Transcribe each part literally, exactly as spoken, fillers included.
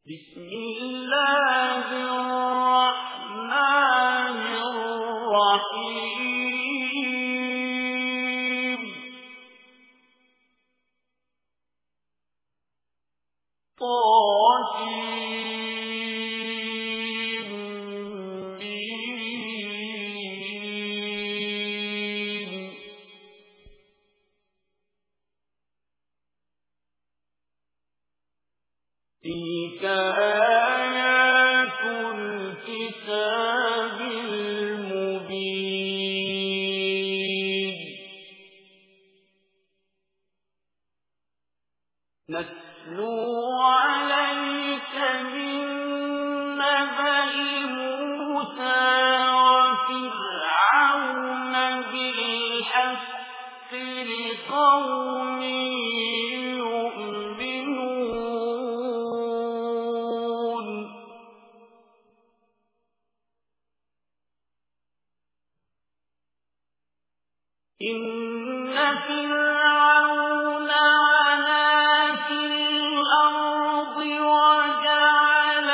بسم الله الرحمن الرحيم طاسيم تلك آيات الكتاب المبين نتلو عليك من نبأ موسى وفرعون بالحق لقوم إن فرعون علا في الأرض وجعل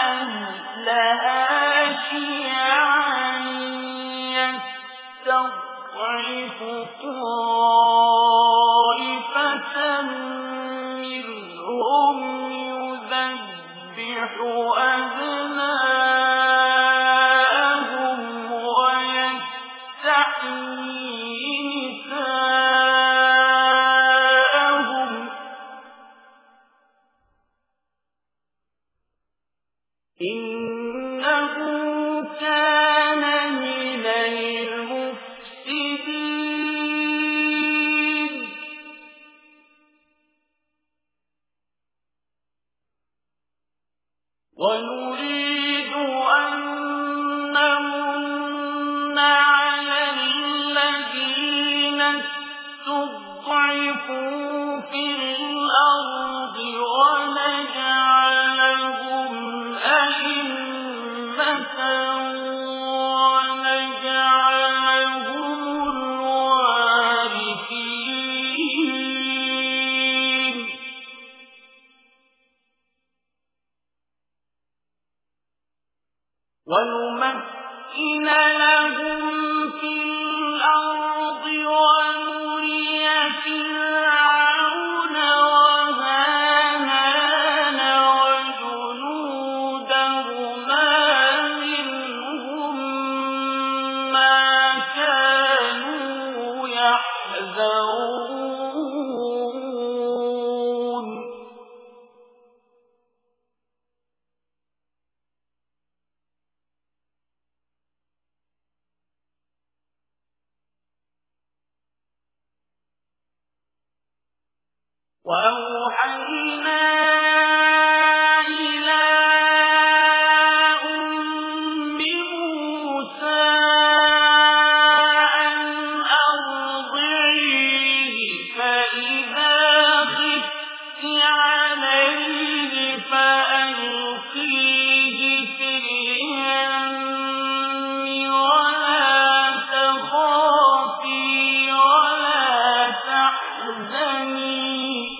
أهلها شيعا يستضعف طائفة منهم يذبح أبناءهم ويستحيي إنه كان من المفسدين ونريد أن نمن على الذين استضعفوا في الأرض ونجعلهم أئمة ونجعلهم الوارثين ونمكن لهم في الأرض ونري فرعون وهامان وجنودهما منهم ما كانوا يحذرون وأوحينا إلى أم موسى أن أرضعيه فإذا خفت عليه فألقيه في اليم ولا تخافي ولا تحزني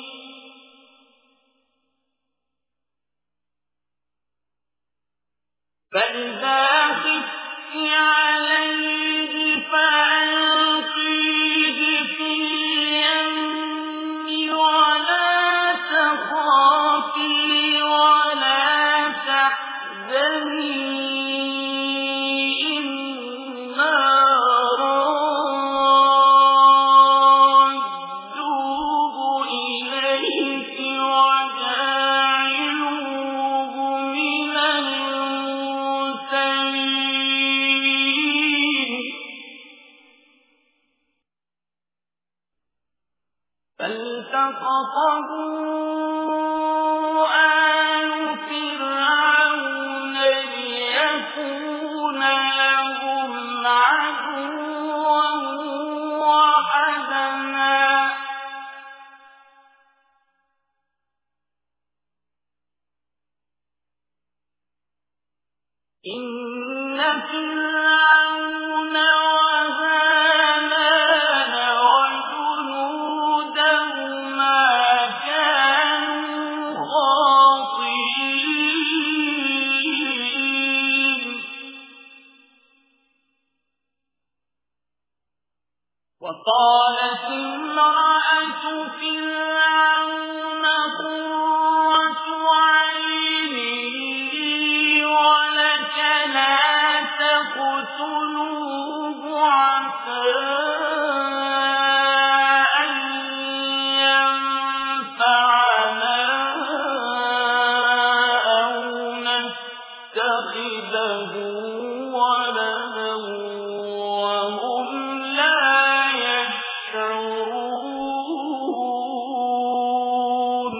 فإذا خفت عليه فألقيه في اليم ولا تخافي ولا تحزني إنا رادوه إليك وجاعلوه من فالتقطه آل فرعون ليكون لهم عدوا وحزنا إن فرعون وهامان وجنودهما كانوا خاطئين وقالت امرأة فرعون قرة عين لي ولك لا تقتلوه عسى أن ينفعنا أو نتخذه ولدا وهم لا يشعرون.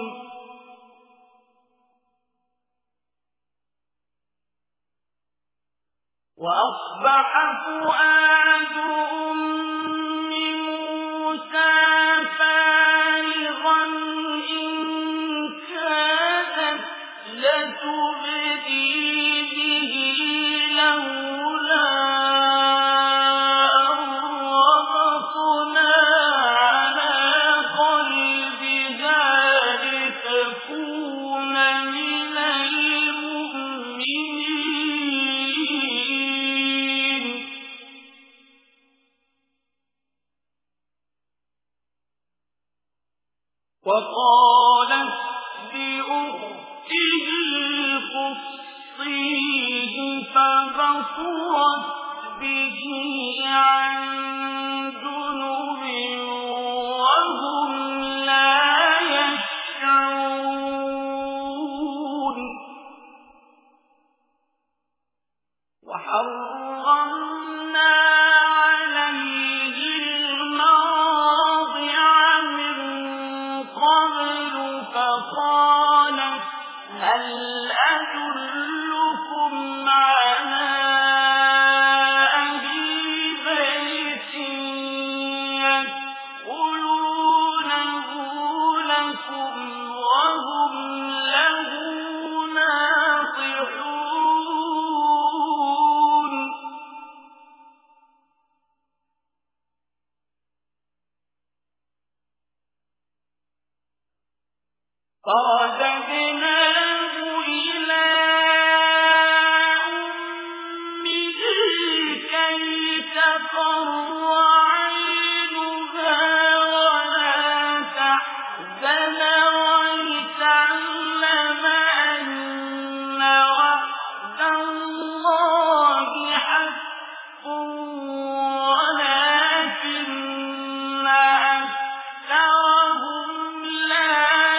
وأصبح فؤاد أم موسى فارغا إن كادت لتبدي به لولا أن ربطنا على قلبها لتكون من المؤمنين. وقالت لأخته قصيه فبصرت به عن جنب وهم لا يشعرون. وحرمنا عليه المراضع من قبل فقالت هل أدلكم على أهل بيت يكفلونه لكم وهم له ناصحون. فرددناه إلى أمه كي تقر عينها ولا تحزن ولتعلم أن وعد الله حق ولكن أكثرهم لا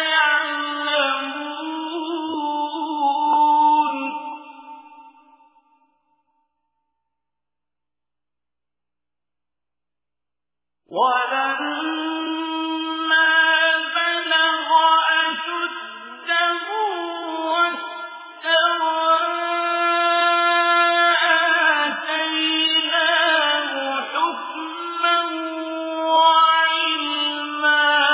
يعلمون. ولما بلغ أشده واستوى آتيناه حكما وعلما.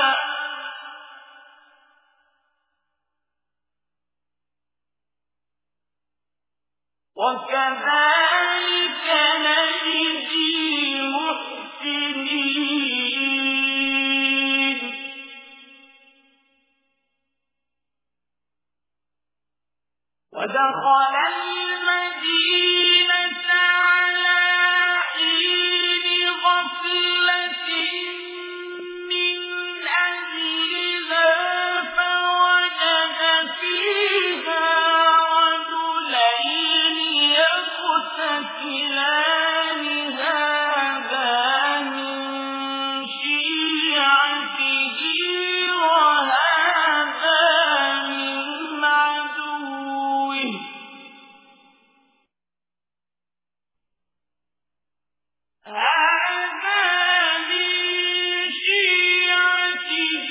وكذلك نجزي المحسنين. ودخل المدينة على حين غفلة من أهلها فوجد فيها رجلين يقتتلان هذا من شيعته وهذا من عدوه. هذا من شيعته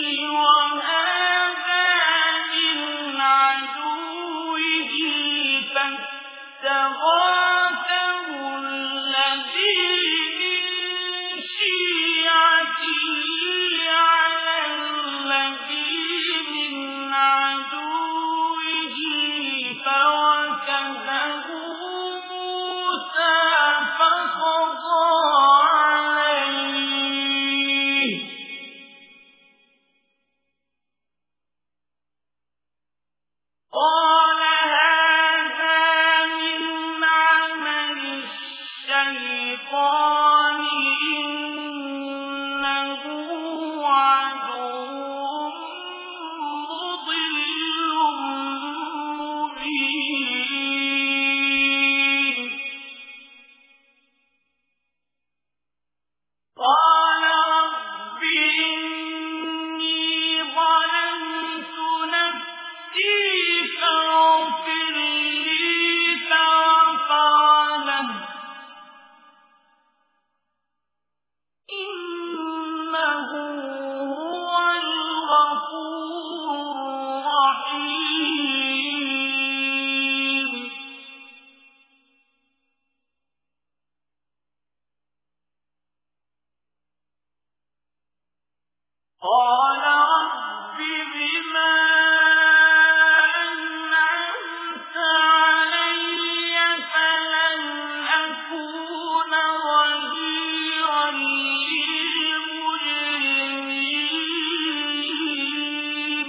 وهذا من عدوه فاستغاثه الذي من شيعته على الذي من عدوه فاغفر لي فغفر له إنه هو الغفور الرحيم قال رب بما أنعمت علي فلن أكون ظهيرا للمجرمين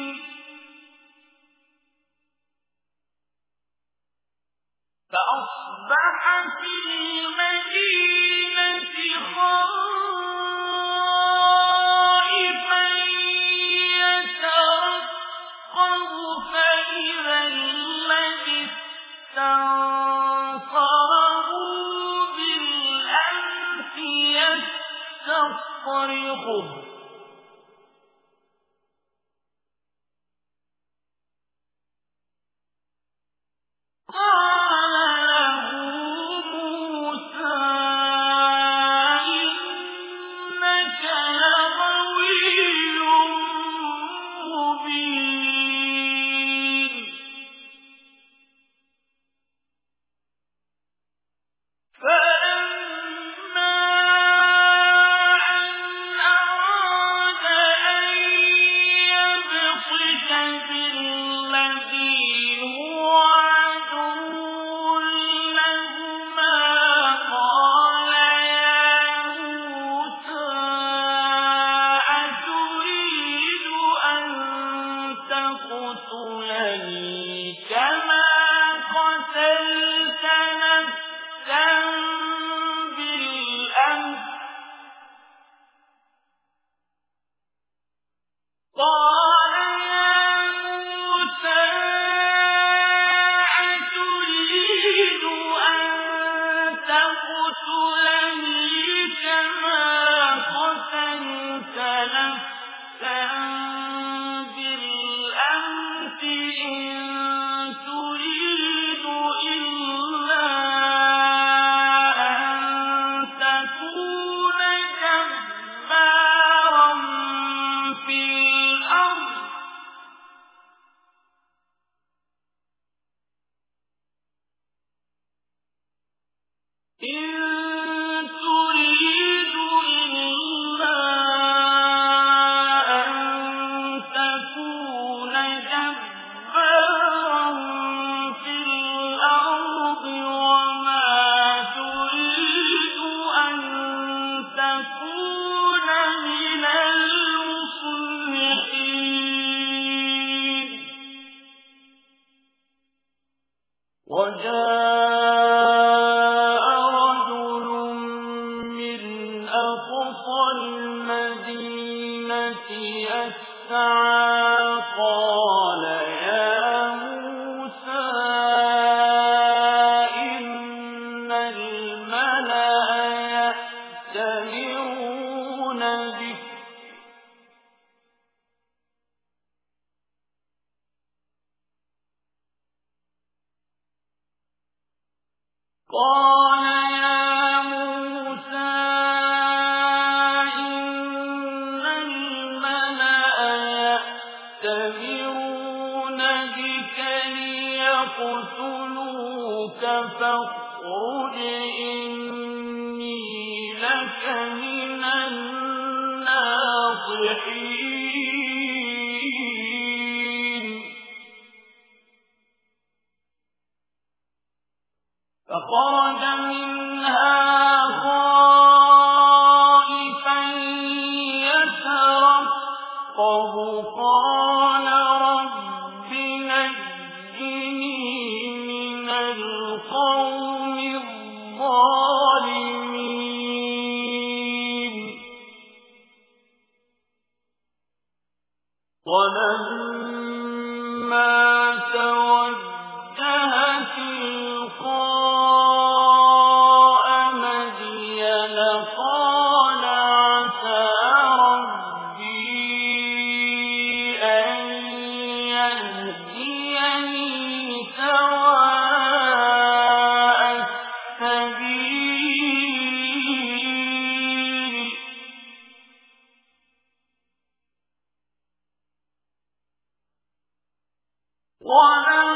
فأصبح في المدينة خائفا يترقب فإذا الذي استنصره بالأمس يستصرخه قال له موسى إنك لغوي مبين فلما أن أراد أن يبطش بالذي هو عدو لهما قال يا موسى أتريد أن تقتلني كما قتلت نفسا بالأمس قال يا موسى أتريد أن تقتلني كما قتلت نفسا بالأمس إن تريد إلا أن تكون جبارا في الأرض إن تريد إلا أن تكون جبارا في الأرض وما تريد أن تكون من المصلحين وجاء رجل من أقصى المدينة يسعى قال يا موسى إن الملأ يأتمرون بك قال يا موسى إن الملأ يأتمرون بك ليقتلوك فاخرج إني لك من الناصحين فخرج منها خائفا يترقب قال رب نجني من القوم الظالمين ولما توجه تلقاء مدين قال عسى ربي أن يهديني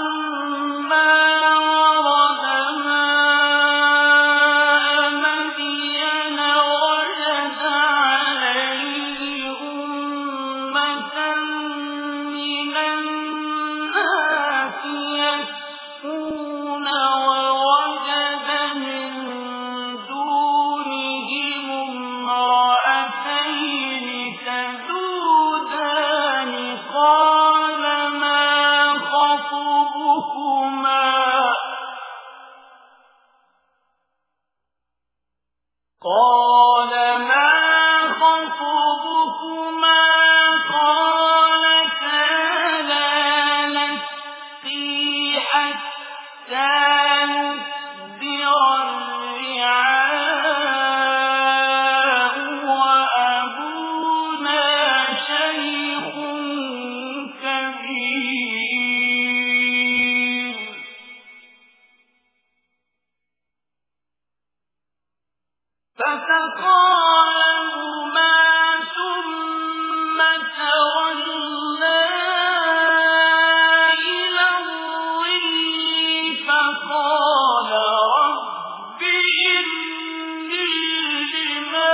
قال ما خطبكما قالتا لا نسقي حتى يصدر الرعاء وأبونا شيخ كبير فسقى لهما ثم تولى إلى الظل فقال رب إني لما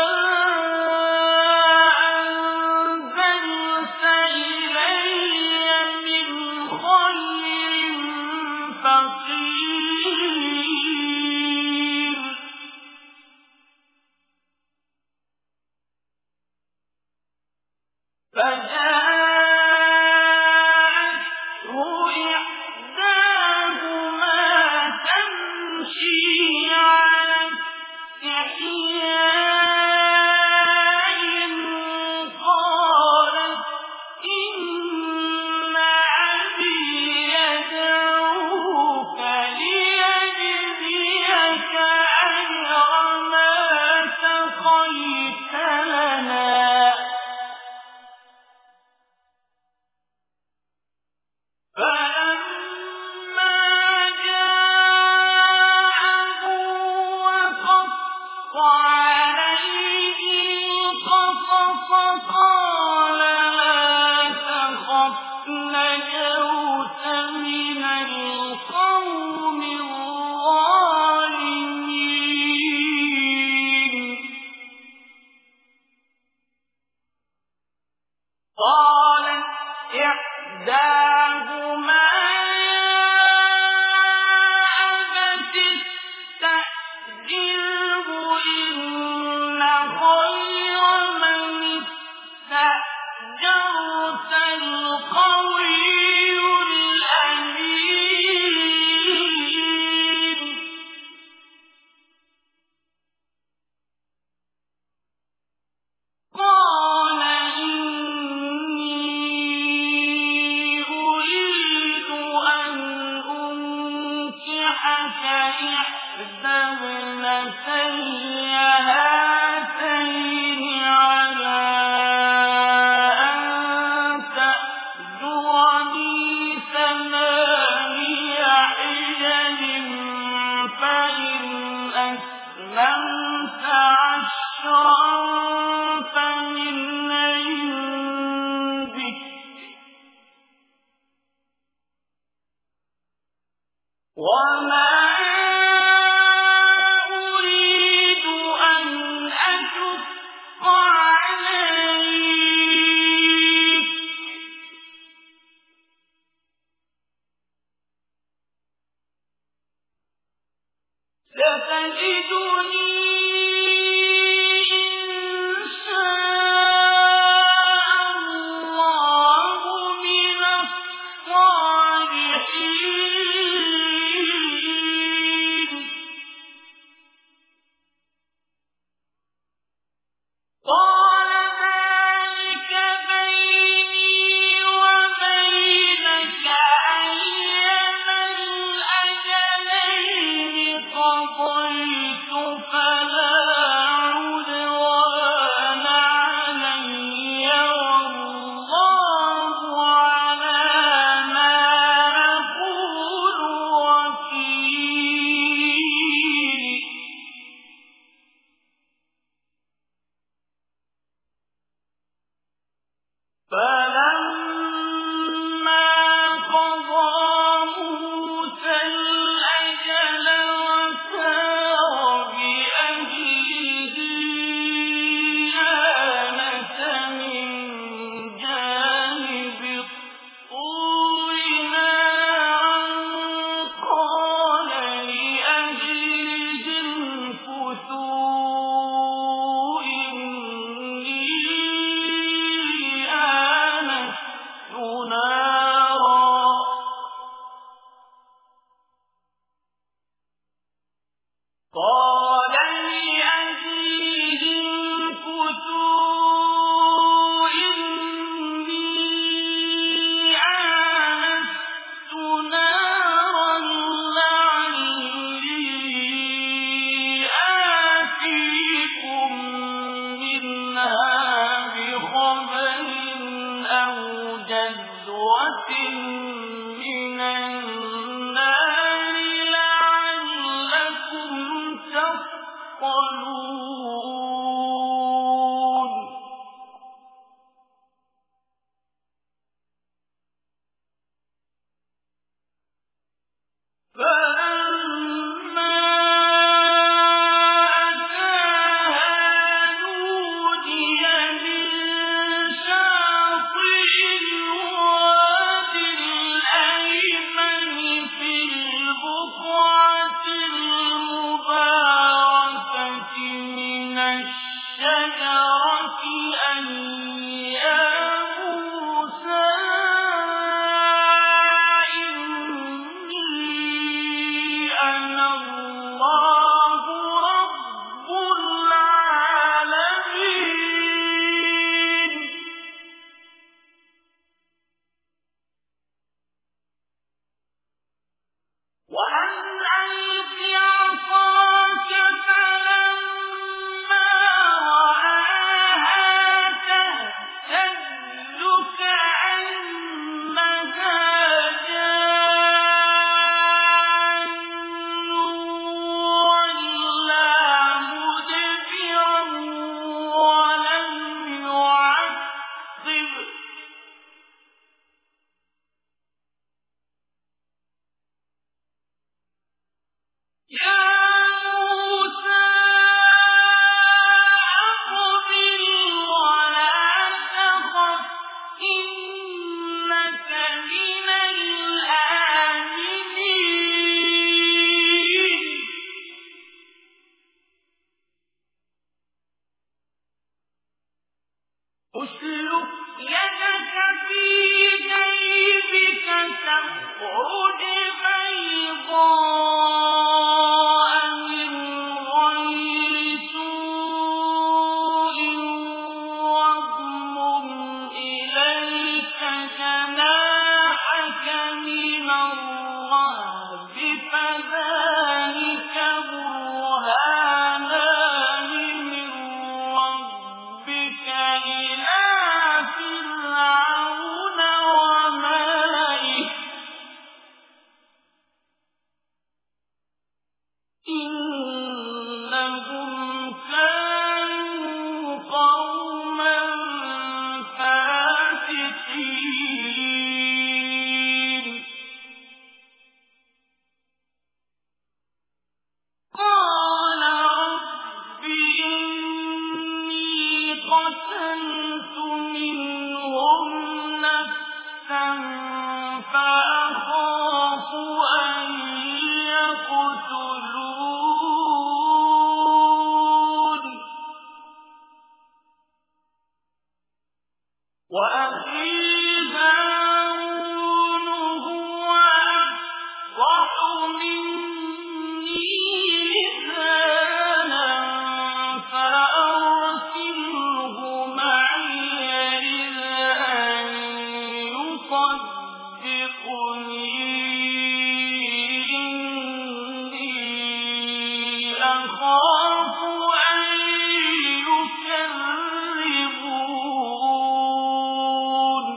أنزلت إلي من خير فقير فجاءته إحداهما تمشي على استحياء قالت إن أبي يدعوك ليجزيك أجر ما سقيت لنا فلما جاءه وقص عليه القصص قال لا تخف نجوت من القوم الظالمين قالت إحداهما يا أبت استأجره إن خير من استأجرت القوي الأمين قال إني أريد أن أنكحك إحدى ابنتي هاتين على أن تأجرني ثماني حجج فإن أتممت عشرا فمن عندك وما أريد أن أشق عليك ستجدني إن شاء الله من الصالحين قال ذلك بيني وبينك أيما الأجلين قضيت فلا ذلك برهانان من ربك إلى فرعون وملئه إنهم كانوا قوما فاسقين قال رب إني قتلت منهم نفسا فأخاف أن يقتلون وأخي هارون هو أفصح مني لسانا فأرسله معي رد أن يصدقني إني أخاف أن يكذبون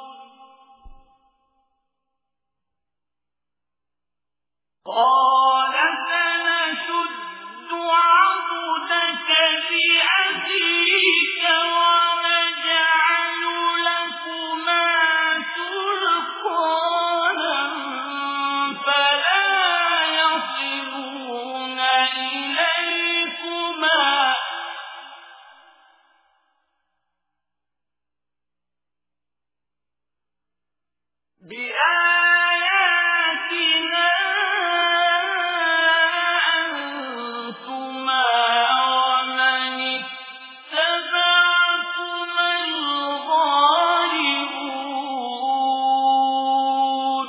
قال سنشد عضدك بأخيك ونجعل لكما سلطانا فلا يصلون إليكما بآياتنا أنتما ومن اتبعكما الغالبون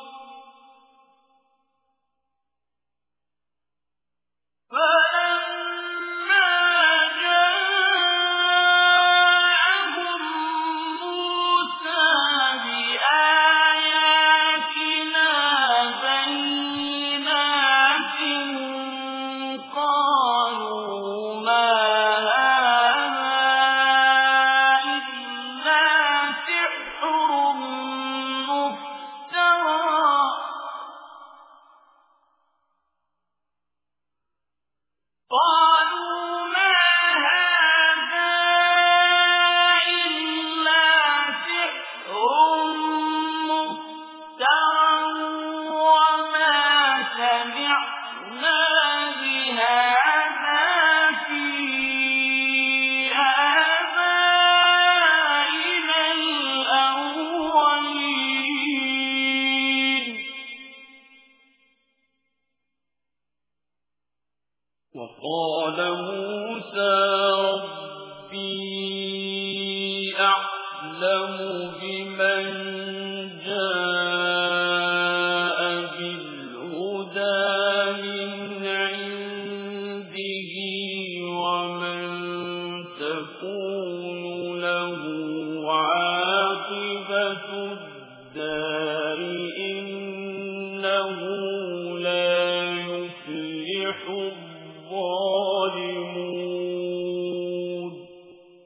فلما جاءهم موسى بآياتنا بينات قالوا ما هذا إلا سحر مفترى قالوا ما هذا إلا سحر مفترى وما سمعنا بهذا في آبائنا الأولين وقال موسى ربي أعلم بمن جاء بالهدى من عنده ومن تكون له عاقبة الدار إنه لا يفلح الظالمون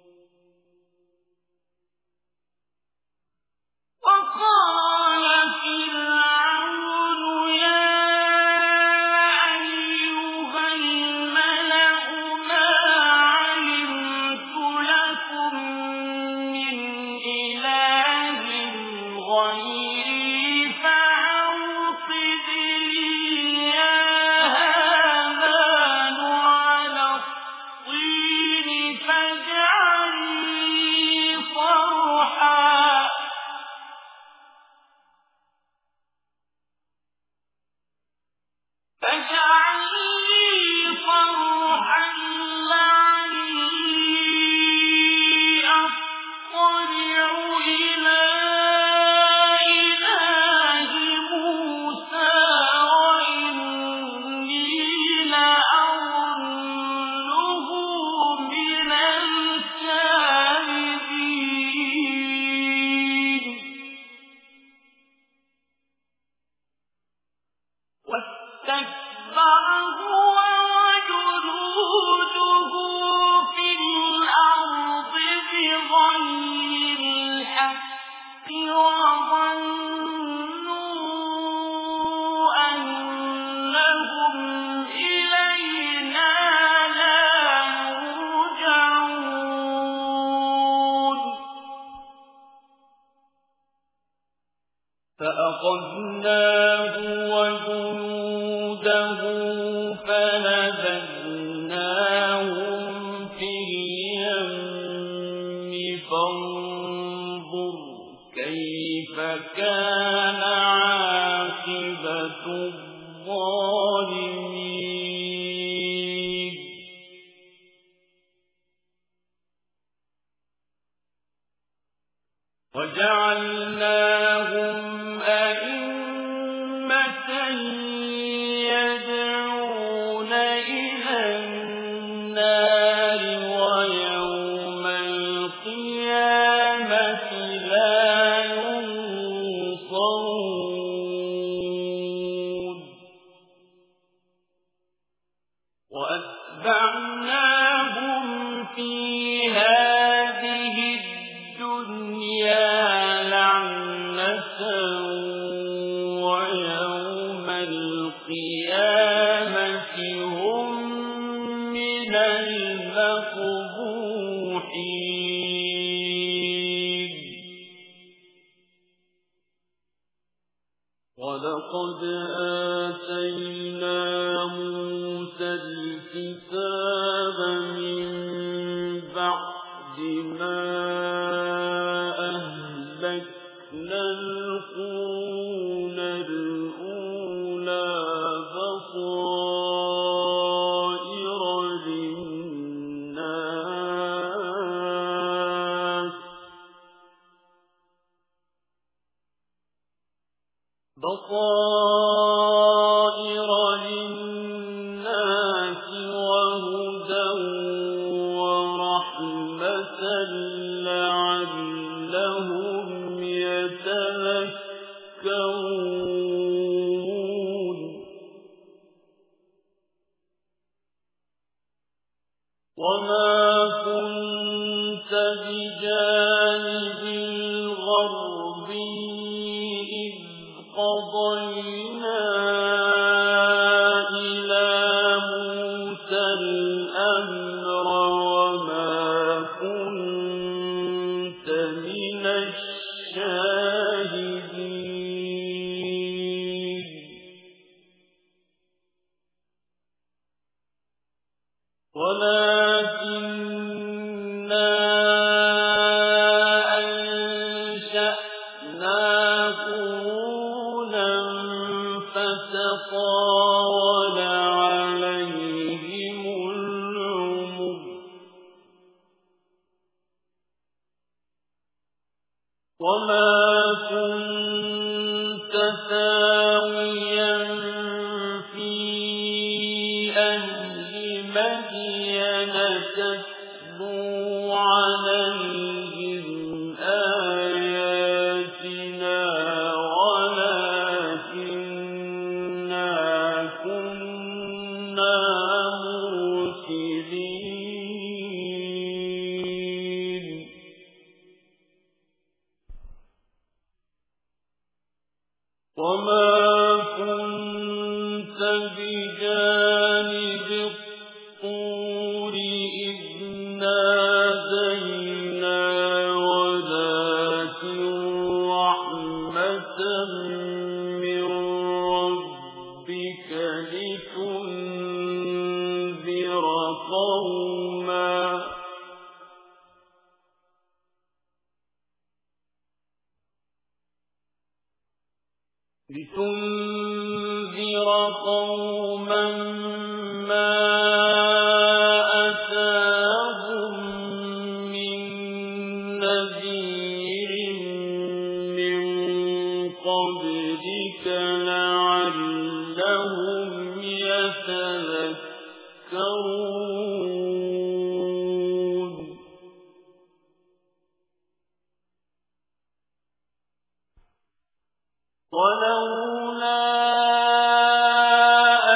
اسْتَكْبَرَ هُوَ وَجُنُودُهُ فِي الْأَرْضِ بِغَيْرِ الْحَقِّ وَظَنُّوا أَنَّهُمْ إِلَيْنَا لَا يُرْجَعُونَ فَأَخَذْنَاهُ وَجُنُودَهُ فَنَبَذْنَاهُمْ فِي الْيَمِّ فَانظُرْ كَيْفَ كَانَ عَاقِبَةُ الظَّالِمِينَ وَجَعَلْنَاهُمْ أَئِمَّةً يَدْعُونَ إِلَى النَّارِ وَيَوْمَ الْقِيَامَةِ لَا يُنصَرُونَ وَأَتْبَعْنَاهُمْ فِي هَٰذِهِ الدُّنْيَا لَعْنَةً وَيَوْمَ الْقِيَامَةِ هُمْ مِنَ الْمَقْبُوحِينَ وَلَقَدْ آتَيْنَا مُوسَى الْكِتَابَ مِن بَعْدِ مَا أَهْلَكْنَا الْقُرُونَ الْأُولَىٰ بَصَائِرَ لِلنَّاسِ بَصَائِرَ لِلنَّاسِ وَهُدًى وَرَحْمَةً لَّعَلَّهُمْ يَتَذَكَّرُونَ وَمَا كُنتَ بِجَانِبِ الْغَرْبِيِّ إِذْ قَضَيْنَا إِلَىٰ مُوسَى الْأَمْرَ وَمَا كُنتَ مِنَ الشَّاهِدِينَ وَلَٰكِنَّا أَنشَأْنَا قُرُونًا فَتَطَاوَلَ عَلَيْهِمُ الْعُمُرُ وَمَا كُنتَ ثَاوِيًا فِي أَهْلِ مَدْيَنَ تَتْلُو عَلَيْهِمْ آيَاتِنَا وَلَٰكِنَّا كُنَّا مُرْسِلِينَ وَمَا كُنتَ بِجَانِبِ الطُّورِ إِذْ نَادَيْنَا وَلَٰكِن رَّحْمَةً مِّن رَّبِّكَ لِتُنذِرَ قَوْمًا لِتُنذِرَ قَوْمًا مَّا أَتَاهُم مِّن نَّذِيرٍ مِّن قَبْلِكَ لَعَلَّهُمْ يَتَذَكَّرُونَ وَلَوْلَا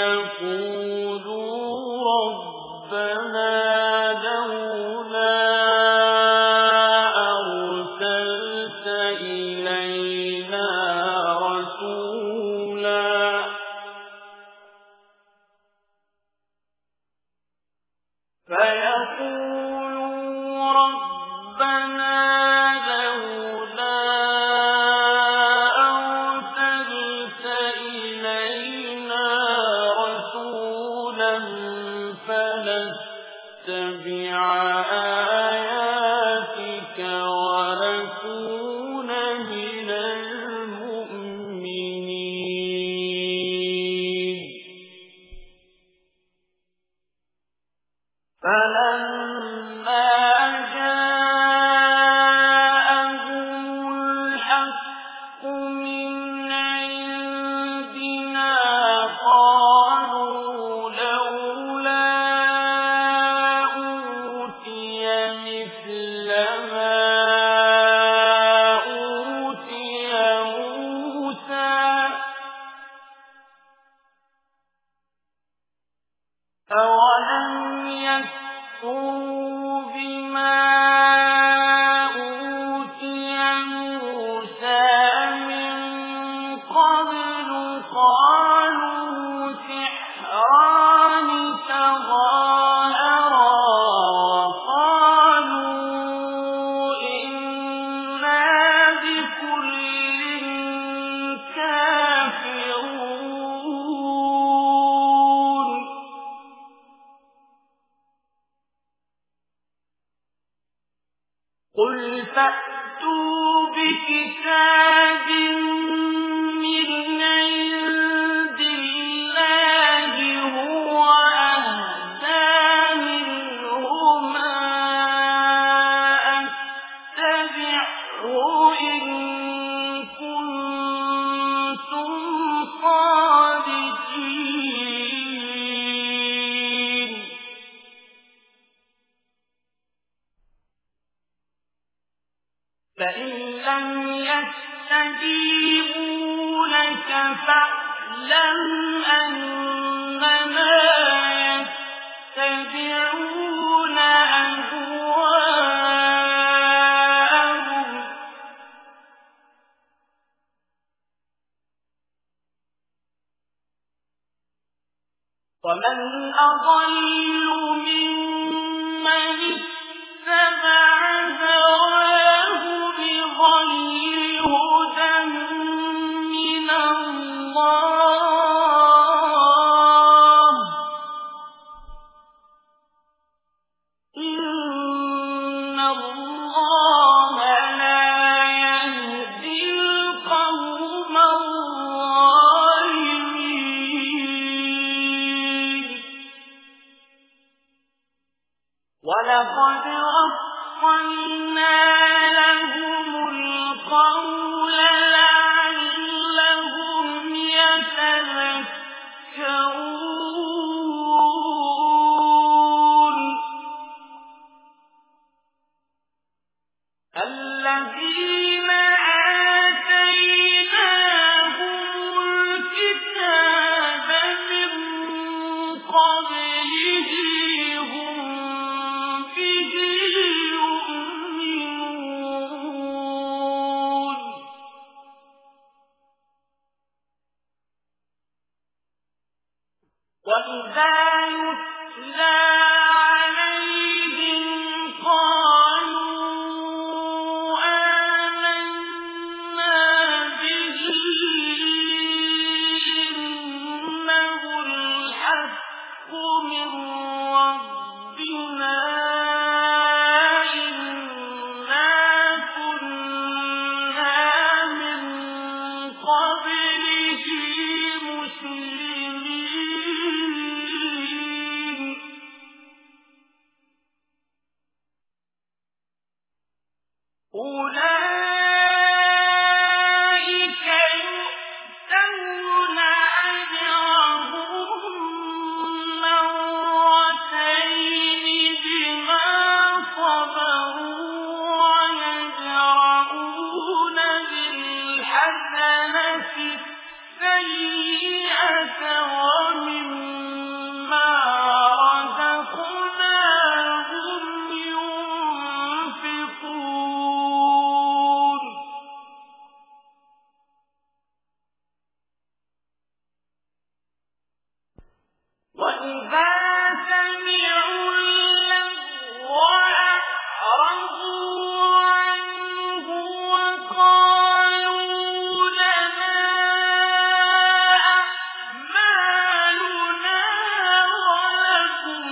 يقولوا ربنا لولا أرسلت إلينا رسولا فيقولوا ربنا لولا أرسلت إلينا رسولا فنتبع آياتك ونكون من المؤمنين فلما جاءهم الحق من عندنا قالوا لولا أوتي مثل ما أوتي موسى أولم يكفروا بما أوتي موسى من قبل قالوا سحران تظاهرا وقالوا إنا بكل كافرون قل فأتوا بكتاب من عند الله هو أهدى منهما أتبعه إن كنتم صادقين فإن لم يستجيبوا لك فاعلم أنما يتبعون أهواءهم ومن أضل ممن اتبع هواه بغير هدى من الله إن الله لا يهدي القوم الظالمين ولقد وصلنا لهم القول لعلهم يتذكرون الذين آتيناهم الكتاب من قبله هم به يؤمنون وإذا يتلى عليهم قالوا آمنا به إنه الحق من ربنا إنا كنا من قبله مسلمين أولئك يؤتون أجرهم مرتين بما وَإِذَا سَمِعُوا اللَّغْوَ أَعْرَضُوا عَنْهُ وَقَالُوا لَنَا أَعْمَالُنَا وَلَكُمْ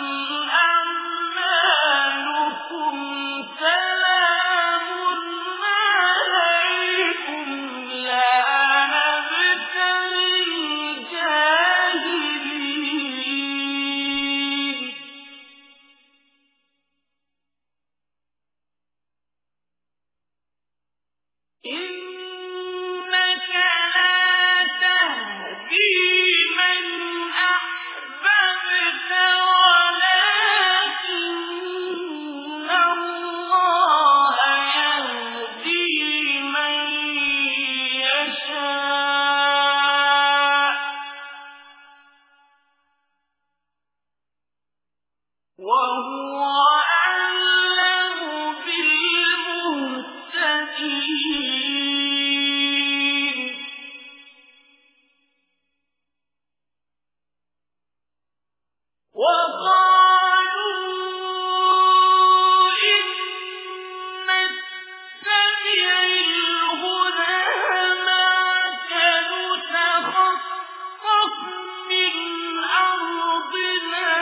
أَعْمَالُكُمْ سَلَامٌ عَلَيْكُمْ لَا نَبْتَغِي الْجَاهِلِينَ. إِنَّكَ لَا تَهْدِي مَنْ أَحْبَبْتَ وَلَكِنَّ اللَّهَ يَهْدِي مَن يَشَاءُ وَهُوَ أَعْلَمُ بِالْمُهْتَدِينَ. وَقَالُوا إِن نَّتَّبِعِ الْهُدَىٰ مَعَكَ نُتَخَطَّفْ مِنْ أَرْضِنَا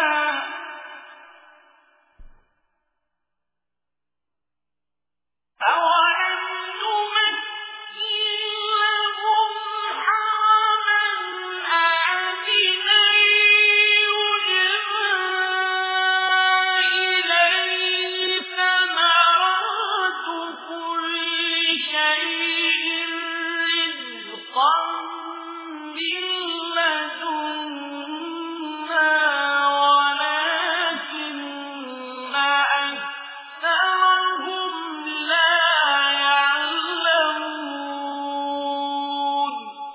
أَوَلَمْ نُمَكِّن لَّهُمْ حَرَمًا آمِنًا يُجْبَىٰ إِلَيْهِ ثَمَرَاتُ كُلِّ شَيْءٍ رِّزْقًا مِّن لَّدُنَّا وَلَٰكِنَّ أَكْثَرَهُمْ لَا يَعْلَمُونَ.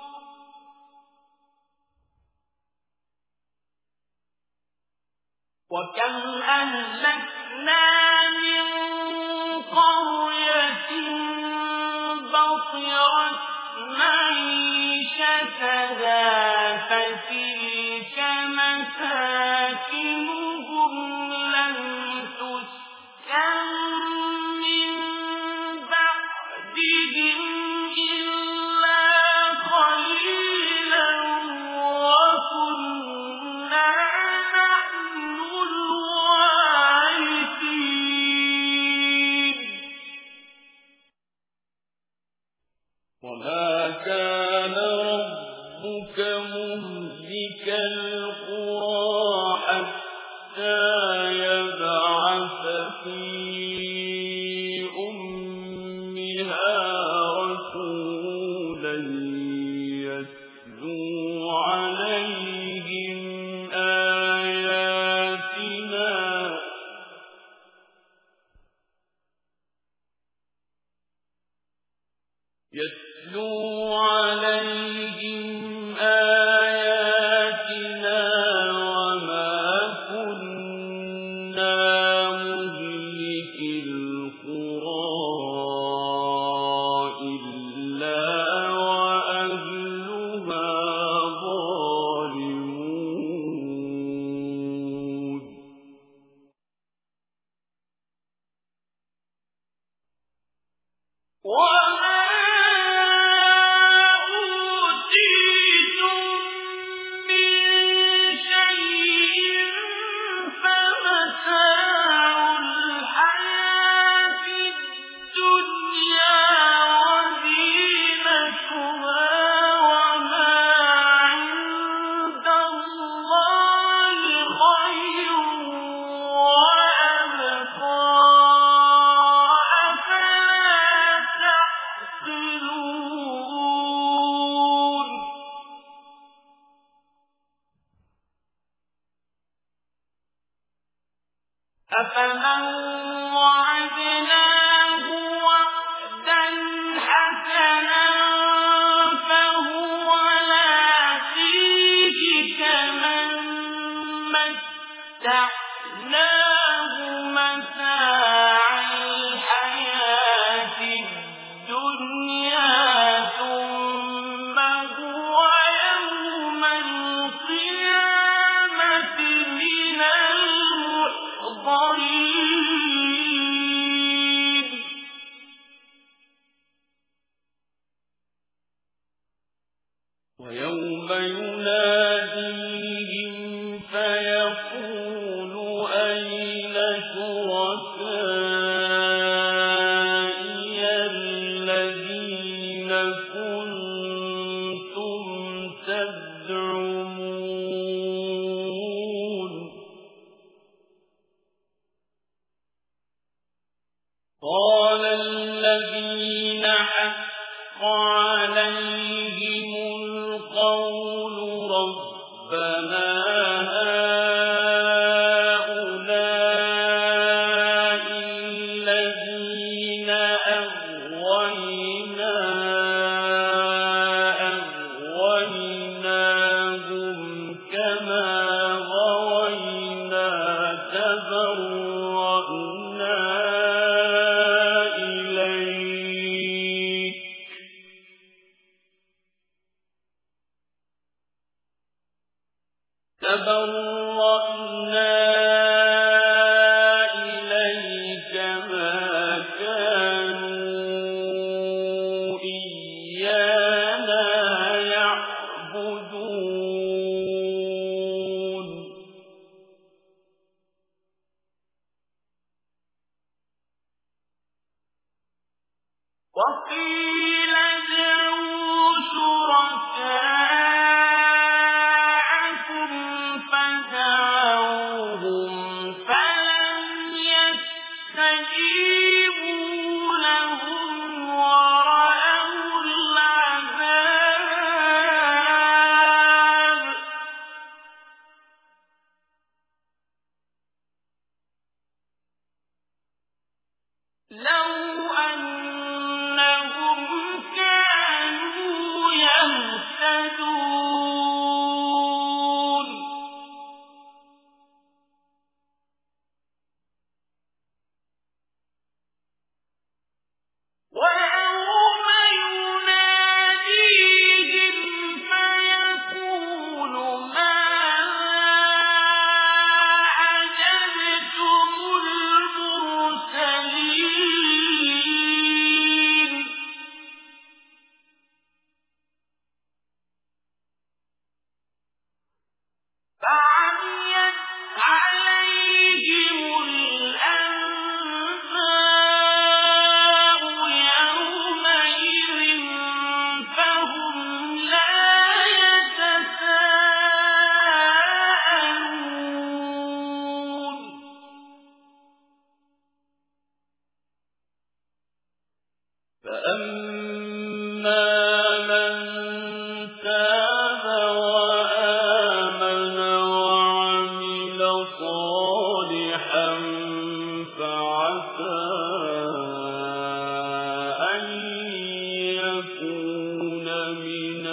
وَكَمْ أَهْلَكْنَا مِن قَرْيَةٍ بَطِرَتْ مَعِيشَتَهَا فَتِلْكَ مَسَاكِنُهُمْ لَمْ تُسْكَن مِّن بَعْدِهِمْ إِلَّا قَلِيلًا وَكُنَّا نَحْنُ الْوَارِثِينَ. وَمَا كَانَ رَبُّكَ مُهْلِكَ الْقُرَىٰ حَتَّىٰ يَبْعَثَ فِي أُمِّهَا رَسُولًا يَتْلُو عَلَيْهِمْ آيَاتِنَا يَتْلُو عَلَيْهِمْ آيَاتِنَا وَمَا كُنَّا مُهْلِكِي الْقُرَىٰ إِلَّا وَأَهْلُهَا ظَالِمُونَ. وَمَا أُوتِيتُم مِّن شَيْءٍ فَمَتَاعُ الْحَيَاةِ الدُّنْيَا وَزِينَتُهَا وَمَا عِندَ اللَّهِ خَيْرٌ وَأَبْقَىٰ أَفَمَن وَعَدْنَاهُ وَعْدًا حَسَنًا فَهُوَ لَاقِيهِ كَمَن مَّتَّعْنَاهُ مَتَاعَ الْحَيَاةِ الدُّنْيَا ثُمَّ هُوَ يَوْمَ الْقِيَامَةِ يقول أين شركائي الذين كنتم تزعمون قال الذين حق عليهم القول ربنا هؤلاء الذين أغوينا أغويناهم كما غوينا تبرأنا إليك تبرأنا إليك ما كانوا إيانا يعبدون وقيل ادعوا شركاءكم فدعوهم فلم يستجيبوا لهم ورأوا العذاب لو أنهم كانوا يهتدون ويوم يناديهم فيقول ماذا أجبتم المرسلين فعميت عليهم الأنباء يومئذ فهم لا يتساءلون فأما من تاب وآمن وعمل صالحا فعسى أن يكون من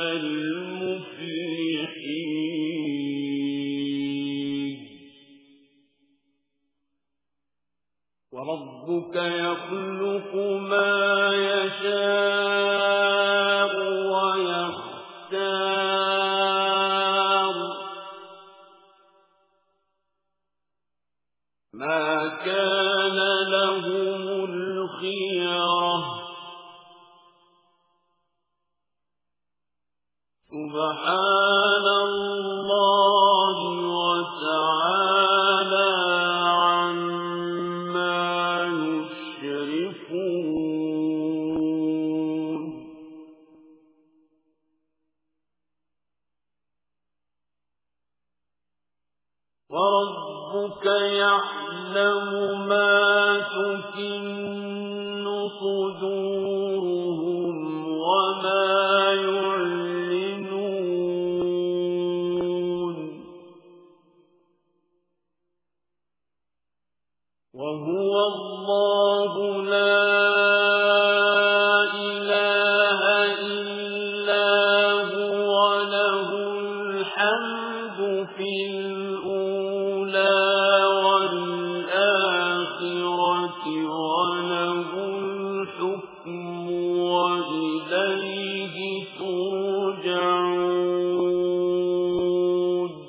المفلحين وربك يخلق ما يشاء ويختار ما كان لهم الخيرة سبحان الله وتعالى عما يشركون وربك يعلم ما تكن صدورهم وما يعلنون وهو الله لا إله إلا هو له الحمد في الأولى والآخرة وله الحكم وإليه ترجعون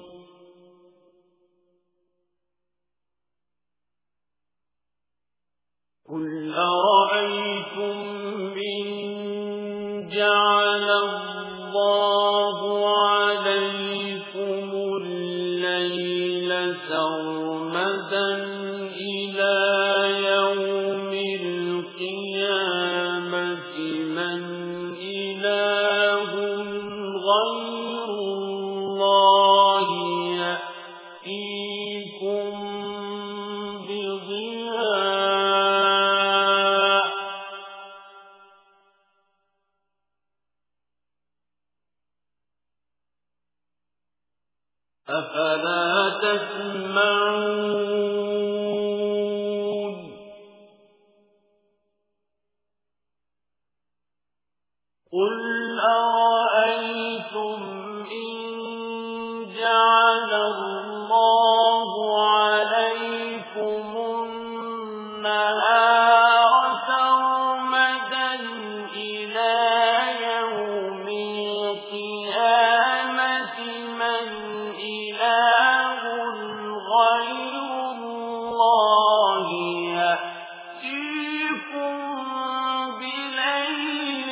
قل أرأيتم إن جعل الله عليكم الليل سرمدا إلى يوم القيامة من إله غير الله يأتيكم بضياء أفلا تسمعون قل أرأيتم إن جعل الله عليكم النهار سرمدا إلى يوم القيامة من إله غير الله يأتيكم بليل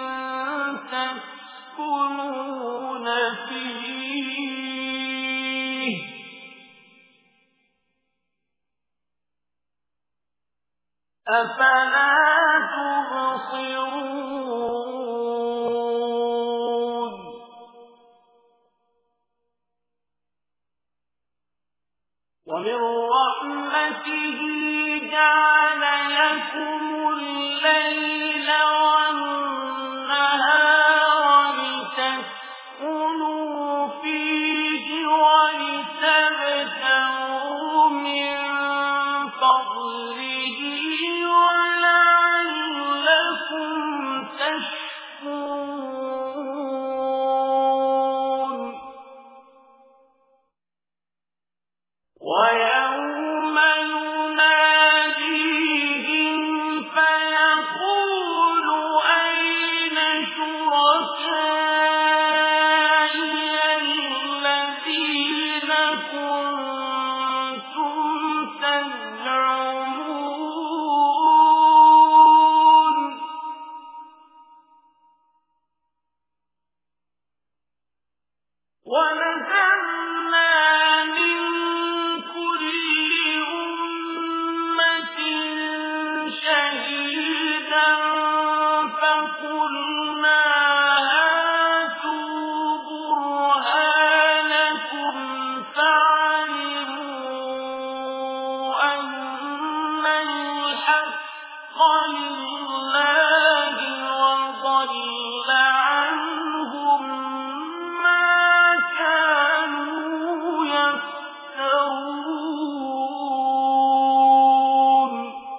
تسكنون فيه أفلا تبصرون ومن رحمته جعل لكم الليل والنهار لتسكنوا فيه ولتبتغوا من فضله ولعلكم تشكرون ويوم يناديهم فيقول أين شركائي الذين كنتم تزعمون ونزلنا من كل أمة شهيدا فقلنا هاتوا برهانكم فعلموا أن الحق لله وضل عنهم ما كانوا يفترون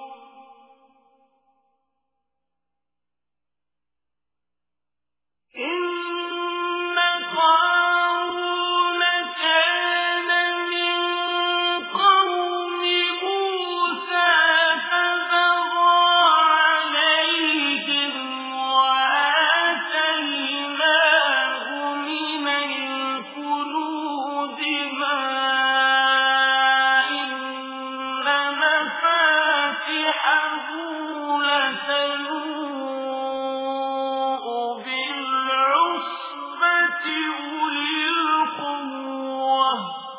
إن قارون كان من قوم موسى فبغى عليهم وآتيناه من الكنوز ما إن مفاتحه لتنوء بالعصبة أولي القوة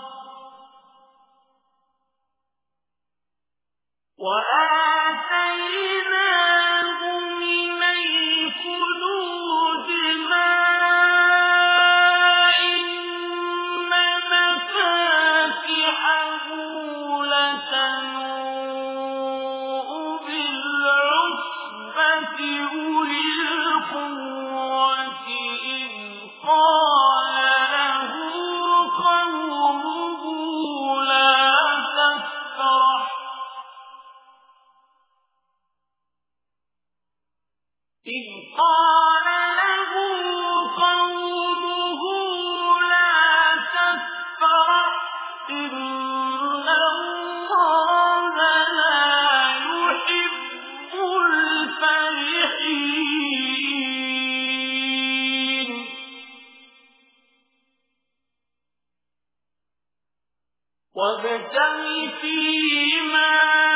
وآتيناه من الكنوز ما إن مفاتحه لتنوء بالعصبة أولي القوة إذ قال له قومه لا تفرح إذ قال له قومه لا تفرح إن الله لا يحب الفرحين وابتغ فيما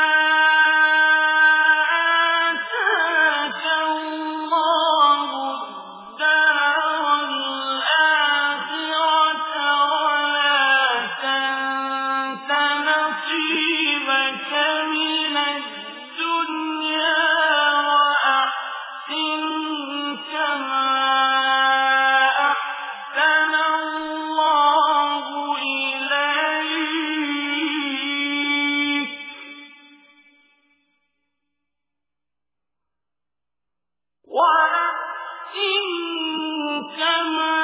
آتاك الله الدار الآخرة ولا تنس نصيبك من الدنيا وأحسن كما أحسن الله إليك وأحسن كما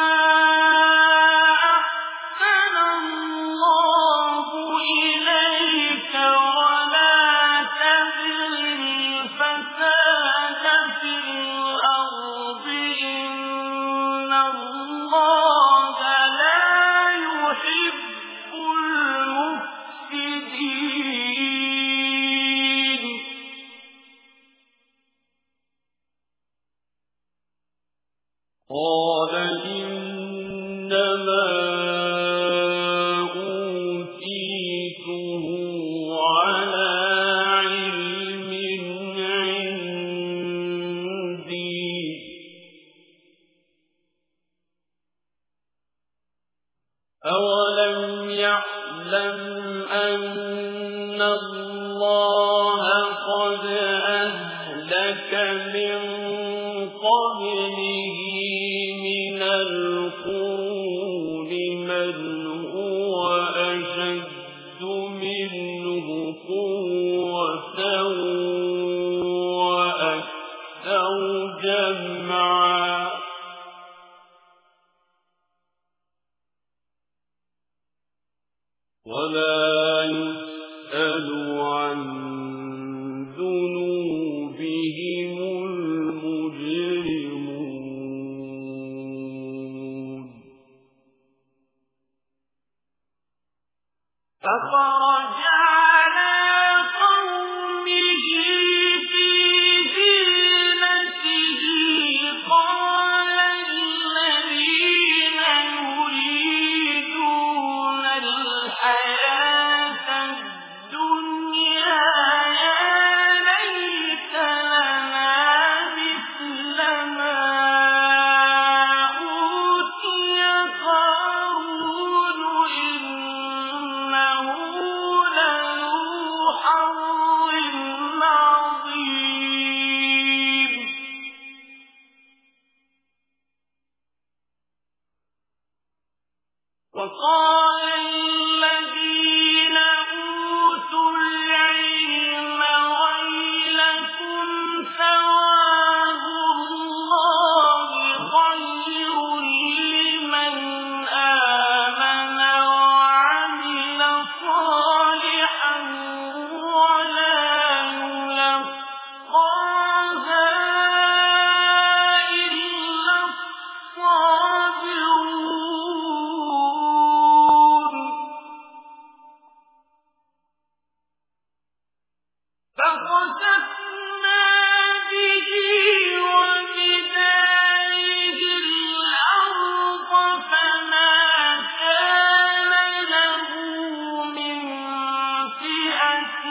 أحسن الله إليك ولا تبغ الفساد في الأرض إن الله لا يحب المفسدين قال إنما أوتيته على علم عندي أولم يعلم أن الله قد أهلك من قبله من القرون من هو أشد منه قوة وأكثر جمعا ولا يسأل عن ذنوبهم المجرمون فخرج على قومه في زينته قال الذين يريدون الحياة الدنيا يا ليت لنا مثل ما أوتي قارون إنه لذو حظ عظيم وقال الذين أوتوا العلم ويلكم ثواب الله خير لمن آمن وعمل صالحا ولا يلقاها إلا الصابرون فخسفنا به وبداره الأرض فما كان له من فئة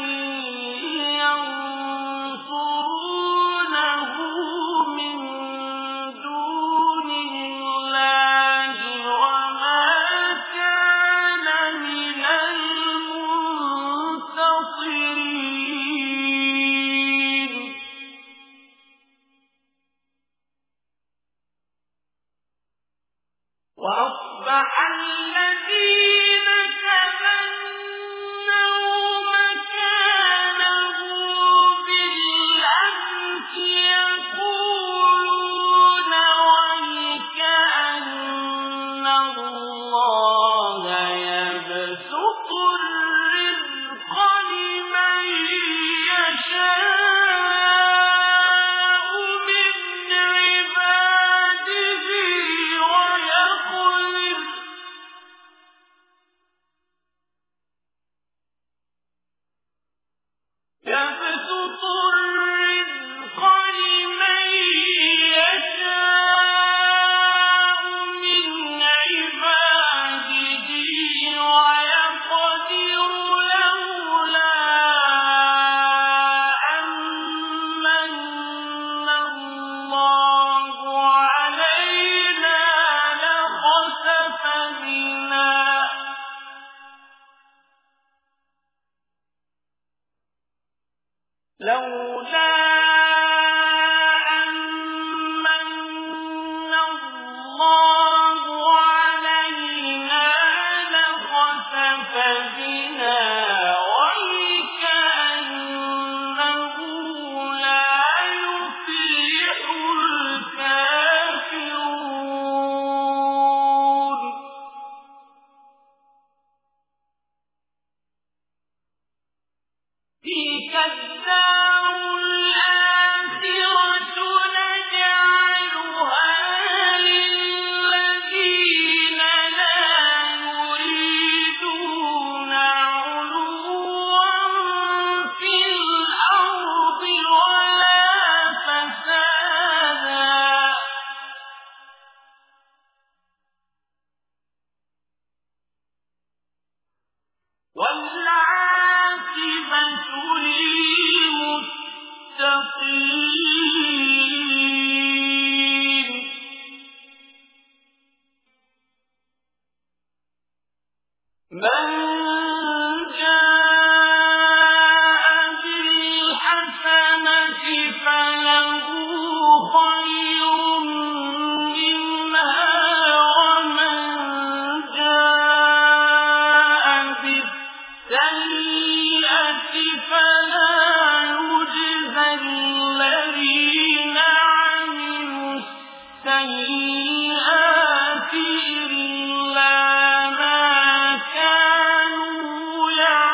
ينصرونه من دون الله وما كان من المنتصرين وأصبح الذين تمنوا مكانه لولا أمن الله علينا لخسف بنا وكأنه لا يفلح الكافرون تلك الدار الآخرة نجعلها للذين لا يريدون علوا في الأرض ولا فسادا والعاقبة للمتقين من جاء بالحسنة فله خير منها ومن جاء بالسيئة فلا يجزى الذين عملوا السيئات إلا ما كانوا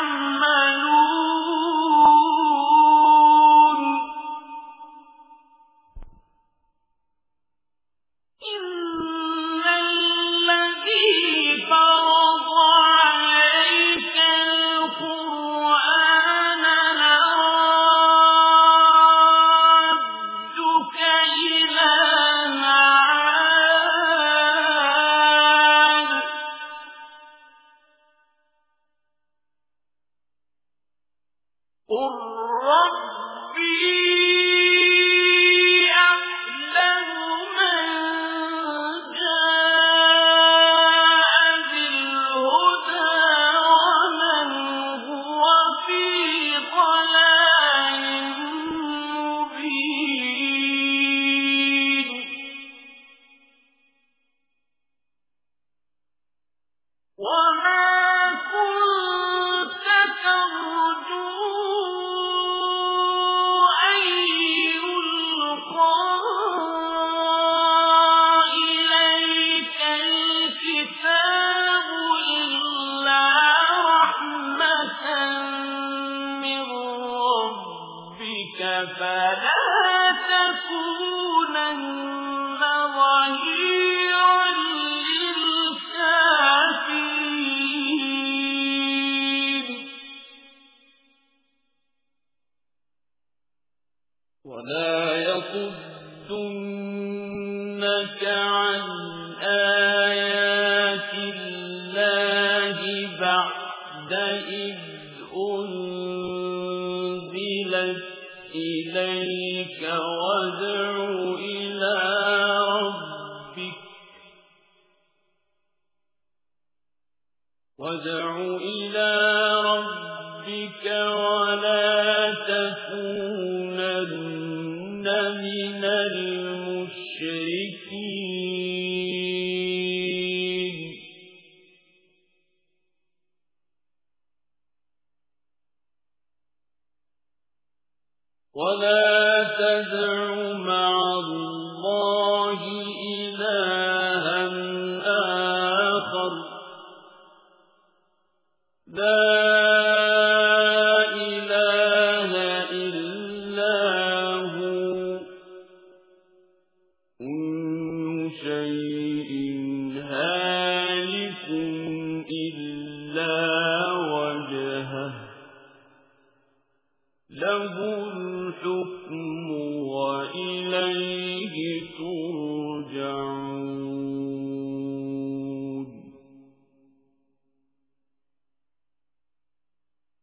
يعملون إن الذي فرض عليك القرآن لرادك إلى معاد قل ربي أعلم من جاء بالهدى ومن هو في ضلال مبين وما كنت ترجو أن يلقى إليك الكتاب إلا رحمة من ربك فلا تكونن ظهيرا للكافرين ولا يصدنك عن آيات الله بعد إذ أنزلت إليك وادع إلى ربك وادع إلى ربك ولا تكونن من المشركين ولا تدع مع الله إلها آخر لا إله إلا هو كل شيء هالك إلا وجهه له الحكم وإليه ترجعون